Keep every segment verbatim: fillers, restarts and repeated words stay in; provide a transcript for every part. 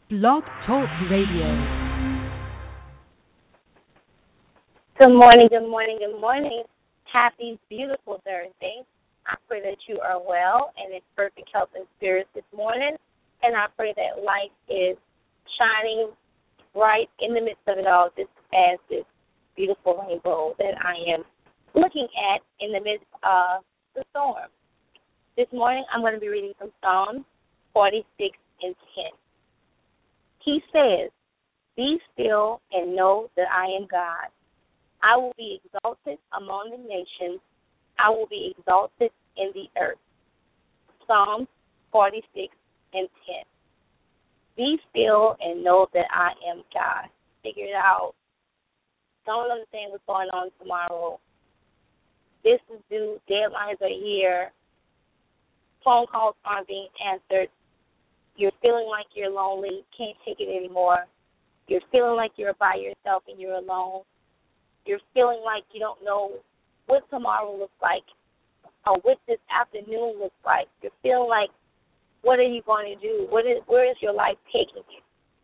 Blog Talk Radio. Good morning, good morning, good morning. Happy, beautiful Thursday. I pray that you are well and in perfect health and spirits this morning. And I pray that light is shining bright in the midst of it all, just as this beautiful rainbow that I am looking at in the midst of the storm. This morning I'm going to be reading from Psalm forty-six and ten. He says, "Be still and know that I am God. I will be exalted among the nations. I will be exalted in the earth." Psalm forty-six and ten. Be still and know that I am God. Figure it out. Don't understand what's going on tomorrow. This is due. Deadlines are here. Phone calls aren't being answered. You're feeling like you're lonely, can't take it anymore. You're feeling like you're by yourself and you're alone. You're feeling like you don't know what tomorrow looks like or what this afternoon looks like. You're feeling like, what are you going to do? What is, where is your life taking you?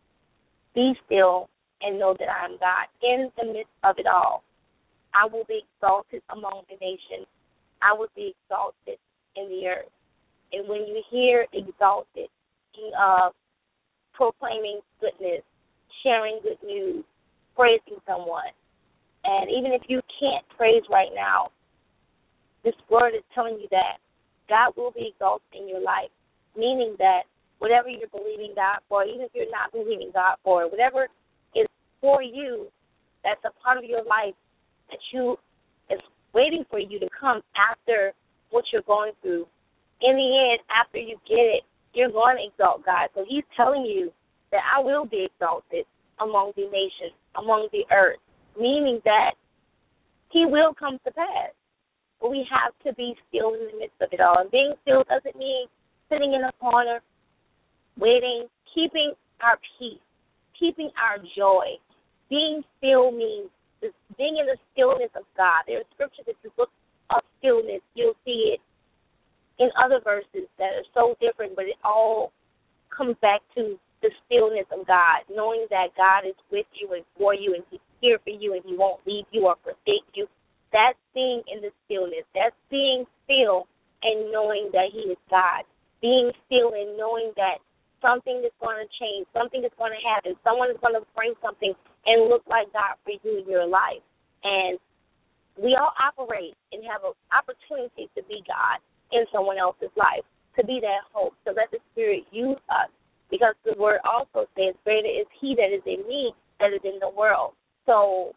Be still and know that I am God. In the midst of it all, I will be exalted among the nations. I will be exalted in the earth. And when you hear exalted, of proclaiming goodness, sharing good news, praising someone. And even if you can't praise right now, this word is telling you that God will be exalted in your life, meaning that whatever you're believing God for, even if you're not believing God for, whatever is for you, that's a part of your life that you is waiting for you to come after what you're going through. In the end, after you get it, you're going to exalt God. So he's telling you that I will be exalted among the nations, among the earth, meaning that he will come to pass. But we have to be still in the midst of it all. And being still doesn't mean sitting in a corner, waiting, keeping our peace, keeping our joy. Being still means this, being in the stillness of God. There are scriptures that you look up stillness, you'll see it in other verses that are so different, but it all comes back to the stillness of God, knowing that God is with you and for you and he's here for you and he won't leave you or forsake you. That's being in the stillness. That's being still and knowing that he is God. Being still and knowing that something is going to change, something is going to happen, someone is going to bring something and look like God for you in your life. And we all operate and have an opportunity to be God in someone else's life, to be that hope, to let the Spirit use us, because the Word also says, greater is he that is in me that is in the world. So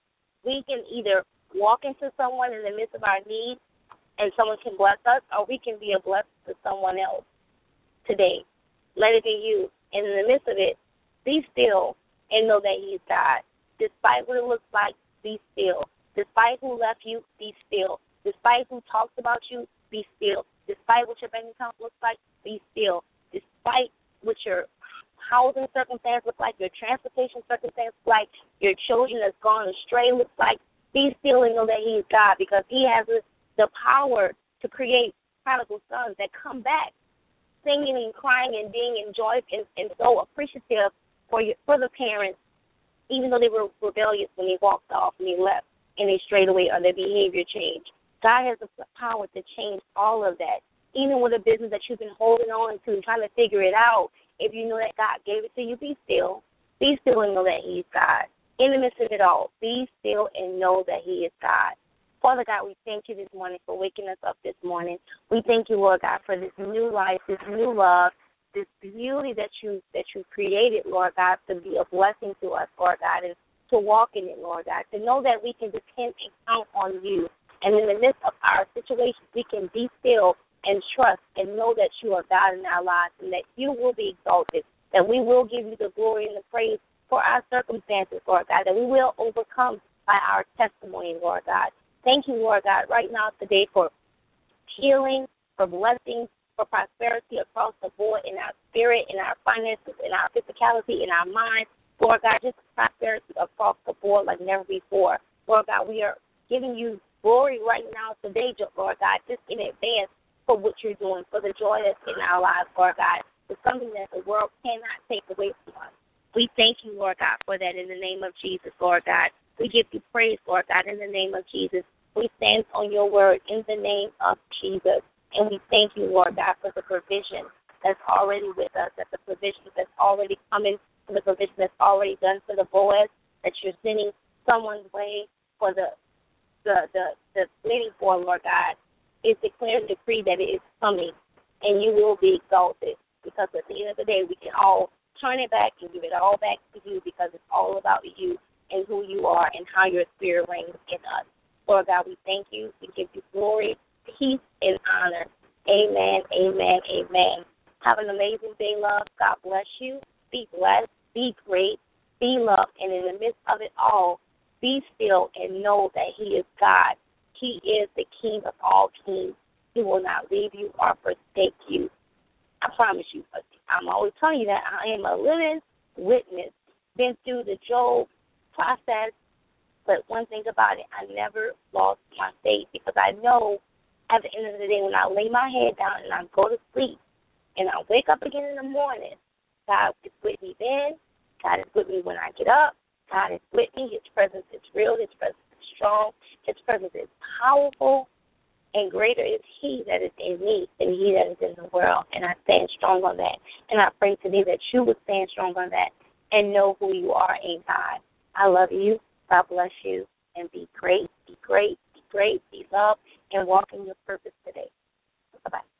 we can either walk into someone in the midst of our need and someone can bless us, or we can be a blessing to someone else today. Let it be you. And in the midst of it, be still and know that he is God. Despite what it looks like, be still. Despite who left you, be still. Despite who talks about you, be still. Despite what your bank account looks like, be still. Despite what your housing circumstance looks like, your transportation circumstance looks like, your children that's gone astray looks like, be still and know that he is God, because he has the power to create prodigal sons that come back singing and crying and being in joy and, and so appreciative for your, for the parents, even though they were rebellious when they walked off and they left and they strayed away or their behavior changed. God has the power to change all of that. Even with a business that you've been holding on to, trying to figure it out, if you know that God gave it to you, be still. Be still and know that he is God. In the midst of it all, be still and know that he is God. Father God, we thank you this morning for waking us up this morning. We thank you, Lord God, for this new life, this new love, this beauty that you that you created, Lord God, to be a blessing to us, Lord God, and to walk in it, Lord God, to know that we can depend and count on you. And in the midst of our situations, we can be still and trust and know that you are God in our lives and that you will be exalted, that we will give you the glory and the praise for our circumstances, Lord God, that we will overcome by our testimony, Lord God. Thank you, Lord God, right now today for healing, for blessings, for prosperity across the board in our spirit, in our finances, in our physicality, in our minds. Lord God, just prosperity across the board like never before. Lord God, we are giving you glory right now today, Lord God, just in advance for what you're doing, for the joy that's in our lives, Lord God. It's something that the world cannot take away from us. We thank you, Lord God, for that in the name of Jesus, Lord God. We give you praise, Lord God, in the name of Jesus. We stand on your word in the name of Jesus. And we thank you, Lord God, for the provision that's already with us, that the provision that's already coming, and the provision that's already done for the Boaz, that you're sending someone's way for the the the, the waiting for, Lord God. It's declared and decreed that it is coming, and you will be exalted. Because at the end of the day, we can all turn it back and give it all back to you, because it's all about you and who you are and how your spirit reigns in us. Lord God, we thank you. We give you glory, peace, and honor. Amen, amen, amen. Have an amazing day, love. God bless you. Be blessed. Be great. Be loved. And in the midst of it all, be still and know that he is God. He is the King of all kings. He will not leave you or forsake you. I promise you. I'm always telling you that I am a living witness. Been through the Job process, but one thing about it, I never lost my faith, because I know at the end of the day, when I lay my head down and I go to sleep and I wake up again in the morning, God is with me then. God is with me when I get up. God is with me. His presence is real. His presence is strong. His presence is powerful. And greater is he that is in me than he that is in the world. And I stand strong on that. And I pray today that you would stand strong on that and know who you are in God. I love you. God bless you. And be great, be great, be great, be loved, and walk in your purpose today. Bye-bye.